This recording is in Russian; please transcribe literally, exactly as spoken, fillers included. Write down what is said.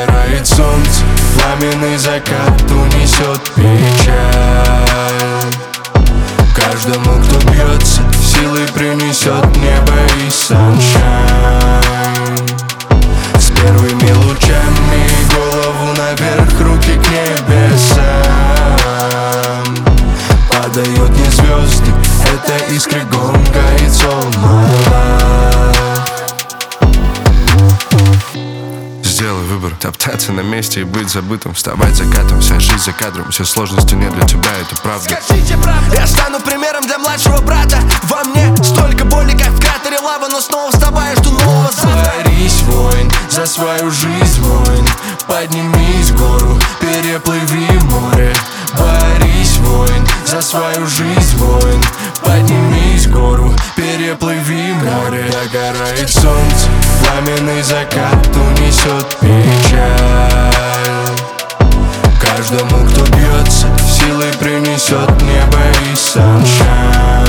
Догорает солнце, пламенный закат унесет печаль. Каждому, кто бьется, силой принесет небо и саншайн. С первыми лучами голову наверх, руки к небесам. Падают не звезды, это искры гонга. It's all my life. Сделай выбор, топтаться на месте и быть забытым, вставать закатом, вся жизнь за кадром. Все сложности не для тебя, это правда. Скажите правду. Я стану примером для младшего брата. Во мне столько боли, как в кратере лава, но снова вставаю, жду нового завтра. Борись, воин, за свою жизнь, воин. Поднимись в гору, переплыви море. Борись, воин, за свою жизнь, воин. Поднимись в гору, переплыви море. Догорает солнце, пламенный закат унесет печаль. Каждому, кто бьется, силой принесет небо и саншайн.